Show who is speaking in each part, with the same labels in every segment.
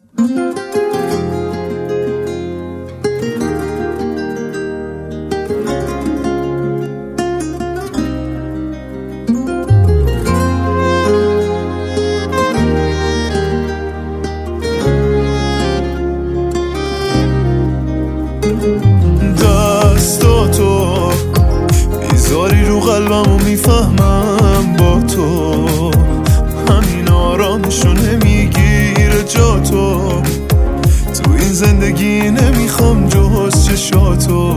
Speaker 1: دستاتو میذاری رو قلبم و میفهمم با تو همین آرامشو نمیگیره جا تو این زندگی نمیخوام جز چشاتو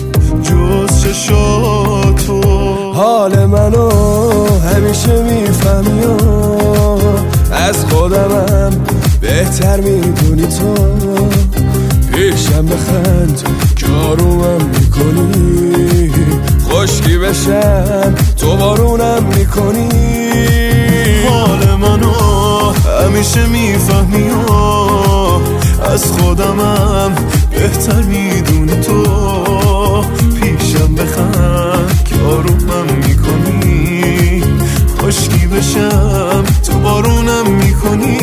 Speaker 2: حال منو همیشه میفهمی و از خودمم بهتر میدونی تو پیشم بخند که آرومم میکنی خشکی بشم تو بارونم میکنی
Speaker 1: حال منو همیشه میفهمی و از خودمم بهتر میدونی تو پیشم بخند که آرومم میکنی خشکی بشم تو بارونم میکنی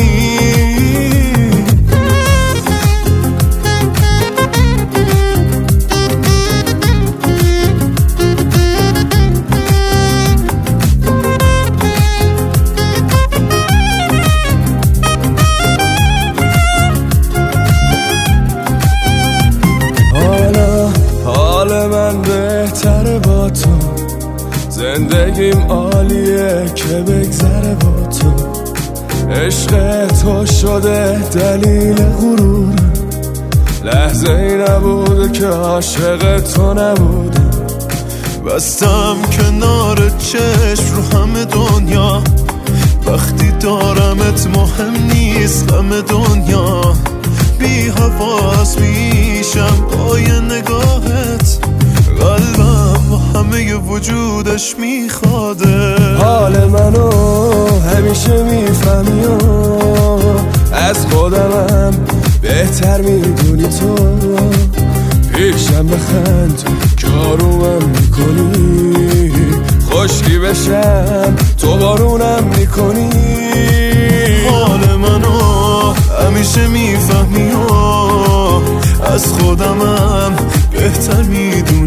Speaker 2: من بهتره با تو زندگیم عالیه که بگذره با تو عشق تو شده دلیل غرور لحظه ای نبوده که عاشق تو نبودم
Speaker 1: بستم کنار چشم رو همه دنیا وقتی دارمت مهم نیست غم دنیا بی حواس میشم پای نگاهت قلبم با همه وجودش میخواده
Speaker 2: حال منو همیشه میفهمی و از خودمم بهتر میدونی تو پیشم بخند که آرومم میکنی خشکی بشم تو بارونم میکنی
Speaker 1: حال منو همیشه میفهمی و از خودمم بهتر میدونی